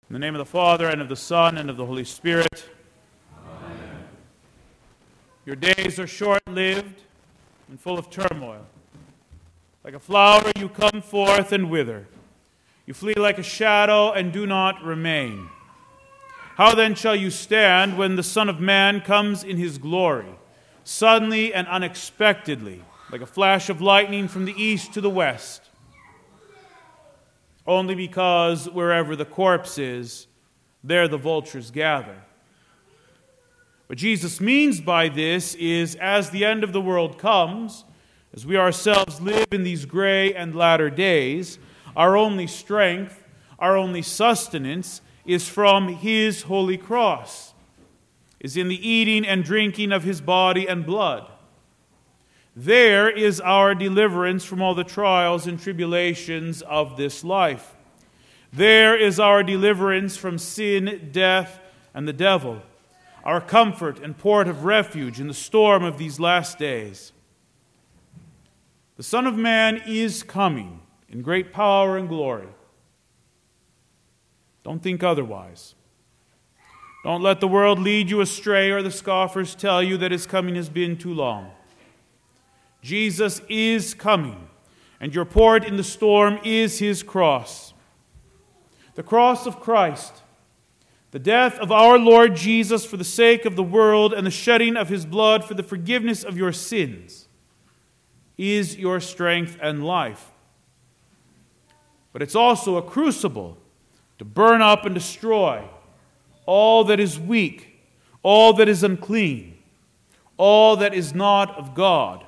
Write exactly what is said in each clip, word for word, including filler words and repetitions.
In the name of the Father, and of the Son, and of the Holy Spirit. Amen. Your days are short-lived and full of turmoil. Like a flower you come forth and wither. You flee like a shadow and do not remain. How then shall you stand when the Son of Man comes in his glory, suddenly and unexpectedly, like a flash of lightning from the east to the west? Only because wherever the corpse is, there the vultures gather. What Jesus means by this is, as the end of the world comes, as we ourselves live in these gray and latter days, our only strength, our only sustenance is from His holy cross, is in the eating and drinking of His body and blood. There is our deliverance from all the trials and tribulations of this life. There is our deliverance from sin, death, and the devil, our comfort and port of refuge in the storm of these last days. The Son of Man is coming in great power and glory. Don't think otherwise. Don't let the world lead you astray or the scoffers tell you that His coming has been too long. Jesus is coming, and your port in the storm is His cross. The cross of Christ, the death of our Lord Jesus for the sake of the world and the shedding of His blood for the forgiveness of your sins, is your strength and life. But it's also a crucible to burn up and destroy all that is weak, all that is unclean, all that is not of God.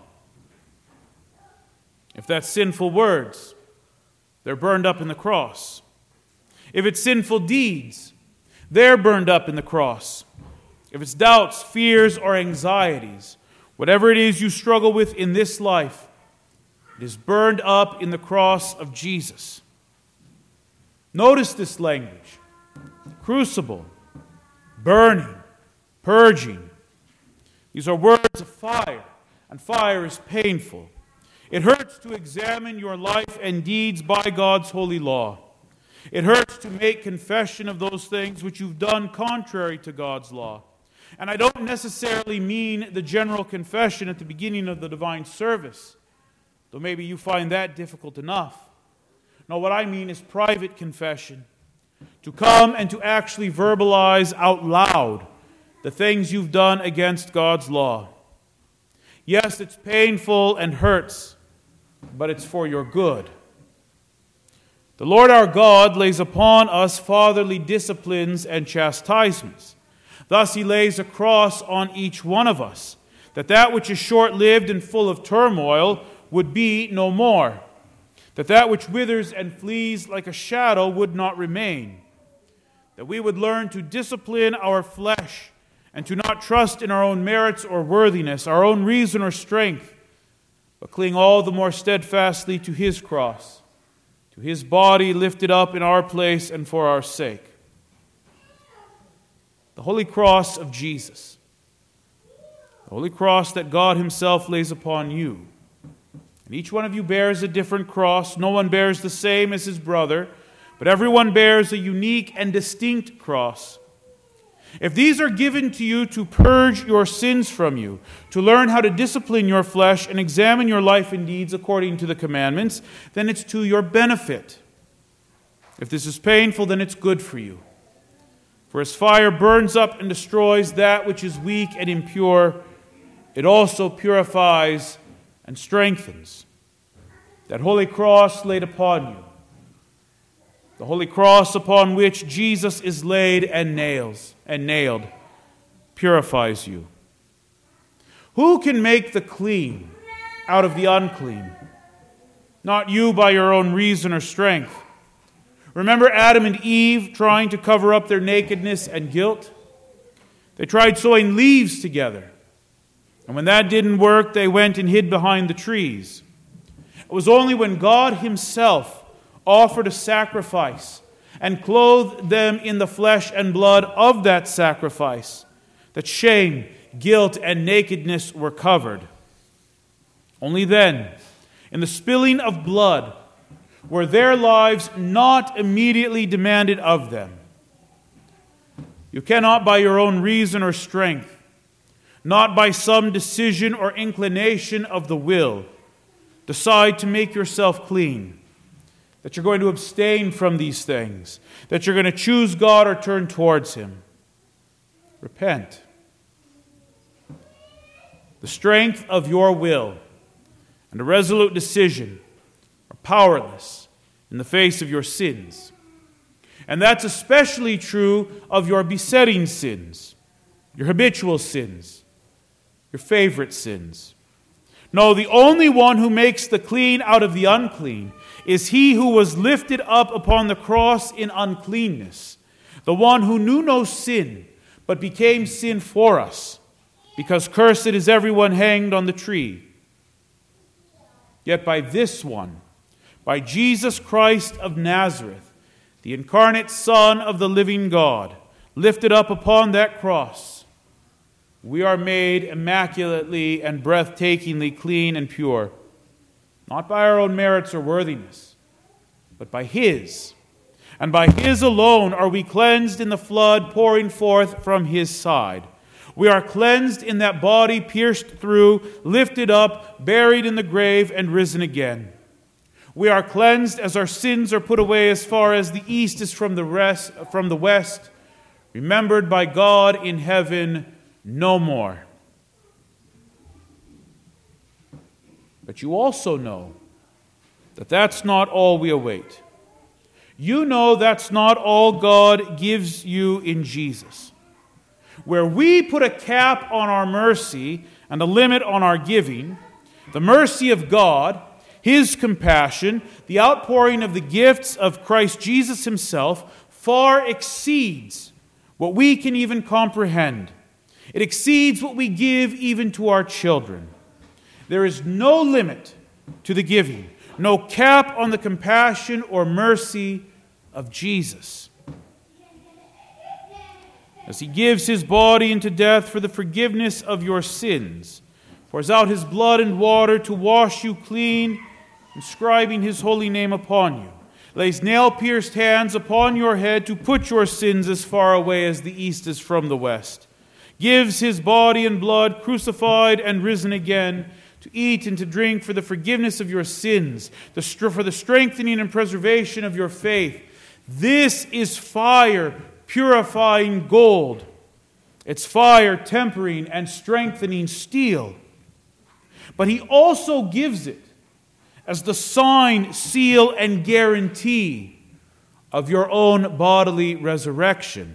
If that's sinful words, they're burned up in the cross. If it's sinful deeds, they're burned up in the cross. If it's doubts, fears, or anxieties, whatever it is you struggle with in this life, it is burned up in the cross of Jesus. Notice this language: crucible, burning, purging. These are words of fire, and fire is painful. It hurts to examine your life and deeds by God's holy law. It hurts to make confession of those things which you've done contrary to God's law. And I don't necessarily mean the general confession at the beginning of the divine service, though maybe you find that difficult enough. No, what I mean is private confession. To come and to actually verbalize out loud the things you've done against God's law. Yes, it's painful and hurts, but it's for your good. The Lord our God lays upon us fatherly disciplines and chastisements. Thus He lays a cross on each one of us, that that which is short-lived and full of turmoil would be no more, that that which withers and flees like a shadow would not remain, that we would learn to discipline our flesh and to not trust in our own merits or worthiness, our own reason or strength, but cling all the more steadfastly to His cross, to His body lifted up in our place and for our sake. The holy cross of Jesus, the holy cross that God Himself lays upon you. And each one of you bears a different cross. No one bears the same as his brother, but everyone bears a unique and distinct cross. If these are given to you to purge your sins from you, to learn how to discipline your flesh and examine your life and deeds according to the commandments, then it's to your benefit. If this is painful, then it's good for you. For as fire burns up and destroys that which is weak and impure, it also purifies and strengthens. That holy cross laid upon you, the holy cross upon which Jesus is laid and nails and nailed, purifies you. Who can make the clean out of the unclean? Not you by your own reason or strength. Remember Adam and Eve trying to cover up their nakedness and guilt? They tried sewing leaves together. And when that didn't work, they went and hid behind the trees. It was only when God Himself offered a sacrifice and clothed them in the flesh and blood of that sacrifice that shame, guilt, and nakedness were covered. Only then, in the spilling of blood, were their lives not immediately demanded of them, You cannot by your own reason or strength, not by some decision or inclination of the will, decide to make yourself clean, that you're going to abstain from these things, that you're going to choose God or turn towards Him. Repent. The strength of your will and a resolute decision are powerless in the face of your sins. And that's especially true of your besetting sins, your habitual sins, your favorite sins. No, the only one who makes the clean out of the unclean is He who was lifted up upon the cross in uncleanness, the one who knew no sin, but became sin for us, because cursed is everyone hanged on the tree. Yet by this one, by Jesus Christ of Nazareth, the incarnate Son of the living God, lifted up upon that cross, we are made immaculately and breathtakingly clean and pure, not by our own merits or worthiness, but by His. And by His alone are we cleansed in the flood pouring forth from His side. We are cleansed in that body pierced through, lifted up, buried in the grave, and risen again. We are cleansed as our sins are put away as far as the east is from the rest, from the west, remembered by God in heaven no more. But you also know that that's not all we await. You know that's not all God gives you in Jesus. Where we put a cap on our mercy and a limit on our giving, the mercy of God, His compassion, the outpouring of the gifts of Christ Jesus Himself far exceeds what we can even comprehend. It exceeds what we give even to our children. There is no limit to the giving, no cap on the compassion or mercy of Jesus. As He gives His body into death for the forgiveness of your sins, pours out His blood and water to wash you clean, inscribing His holy name upon you, lays nail-pierced hands upon your head to put your sins as far away as the east is from the west, gives His body and blood, crucified and risen again, to eat and to drink for the forgiveness of your sins, for the strengthening and preservation of your faith. This is fire purifying gold. It's fire tempering and strengthening steel. But He also gives it as the sign, seal, and guarantee of your own bodily resurrection.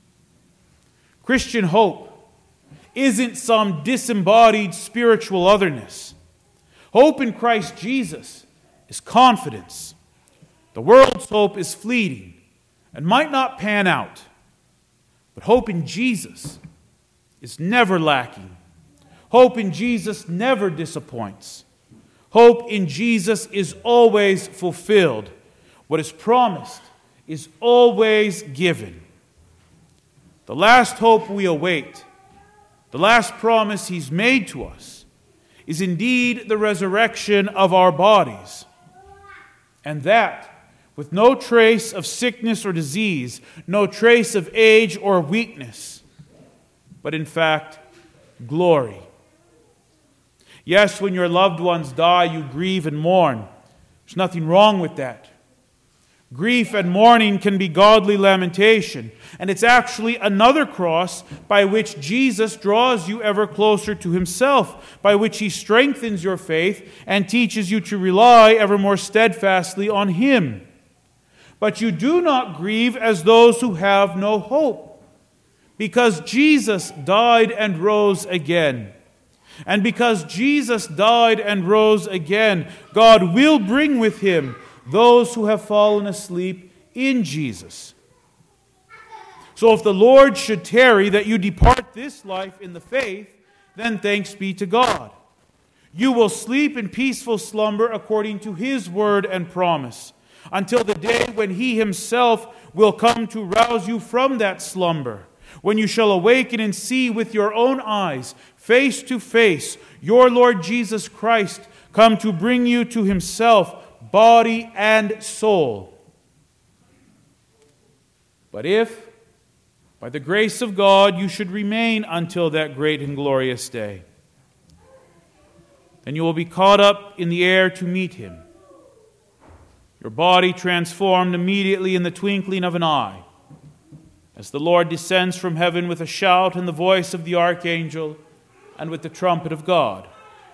Christian hope isn't some disembodied spiritual otherness. Hope in Christ Jesus is confidence. The world's hope is fleeting and might not pan out. But hope in Jesus is never lacking. Hope in Jesus never disappoints. Hope in Jesus is always fulfilled. What is promised is always given. The last hope we await, the last promise He's made to us, is indeed the resurrection of our bodies. And that, with no trace of sickness or disease, no trace of age or weakness, but in fact, glory. Yes, when your loved ones die, you grieve and mourn. There's nothing wrong with that. Grief and mourning can be godly lamentation, and it's actually another cross by which Jesus draws you ever closer to Himself, by which He strengthens your faith and teaches you to rely ever more steadfastly on Him. But you do not grieve as those who have no hope, because Jesus died and rose again. And because Jesus died and rose again, God will bring with Him those who have fallen asleep in Jesus. So if the Lord should tarry that you depart this life in the faith, then thanks be to God. You will sleep in peaceful slumber according to His word and promise, until the day when He Himself will come to rouse you from that slumber, when you shall awaken and see with your own eyes, face to face, your Lord Jesus Christ come to bring you to Himself, body and soul. But if, By the grace of God, you should remain until that great and glorious day. Then you will be caught up in the air to meet him, your body transformed immediately in the twinkling of an eye, as the Lord descends from heaven with a shout and the voice of the archangel and with the trumpet of God.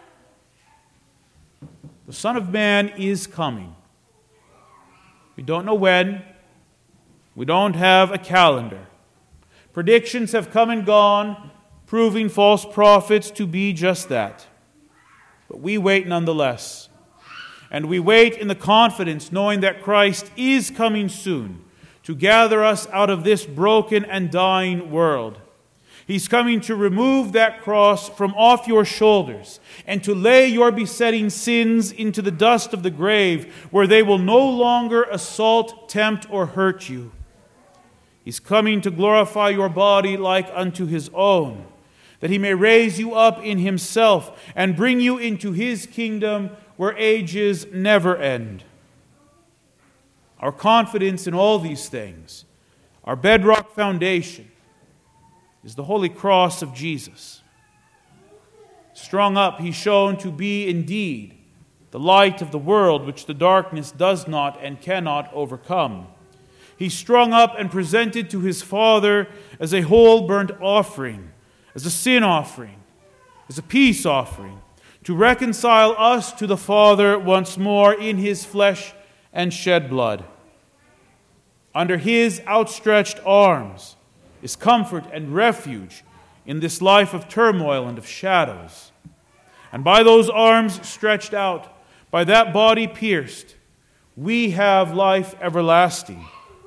The Son of Man is coming. We don't know when. We don't have a calendar. Predictions have come and gone, proving false prophets to be just that. But we wait nonetheless. And we wait in the confidence, knowing that Christ is coming soon to gather us out of this broken and dying world. He's coming to remove that cross from off your shoulders and to lay your besetting sins into the dust of the grave, where they will no longer assault, tempt, or hurt you. He's coming to glorify your body like unto his own, that he may raise you up in himself and bring you into his kingdom where ages never end. Our confidence in all these things, our bedrock foundation, is the holy cross of Jesus. Strung up, he's shown to be indeed the light of the world, which the darkness does not and cannot overcome. He's strung up and presented to his Father as a whole burnt offering, as a sin offering, as a peace offering, to reconcile us to the Father once more in his flesh and shed blood. Under his outstretched arms is comfort and refuge in this life of turmoil and of shadows. And by those arms stretched out, by that body pierced, we have life everlasting.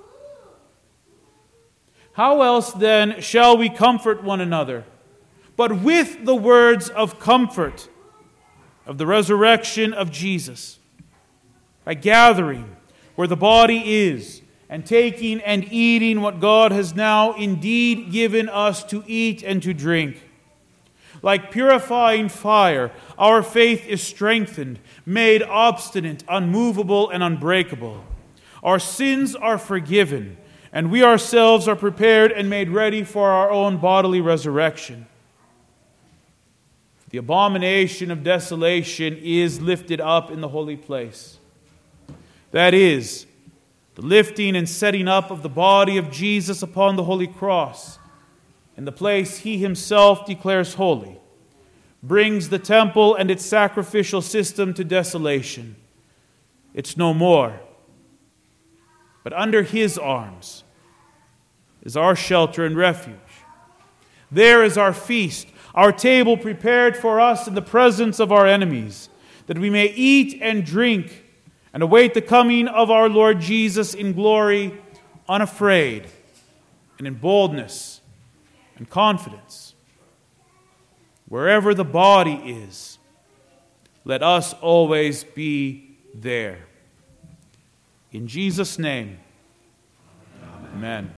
How else then shall we comfort one another but with the words of comfort of the resurrection of Jesus? By gathering where the body is and taking and eating what God has now indeed given us to eat and to drink. Like purifying fire, our faith is strengthened, made obstinate, unmovable, and unbreakable. Our sins are forgiven, and we ourselves are prepared and made ready for our own bodily resurrection. The abomination of desolation is lifted up in the holy place. That is, the lifting and setting up of the body of Jesus upon the holy cross, in the place he himself declares holy, brings the temple and its sacrificial system to desolation. It's no more. But under his arms is our shelter and refuge. There is our feast, our table prepared for us in the presence of our enemies, that we may eat and drink and await the coming of our Lord Jesus in glory, unafraid, and in boldness and confidence. Wherever the body is, let us always be there. In Jesus' name, amen.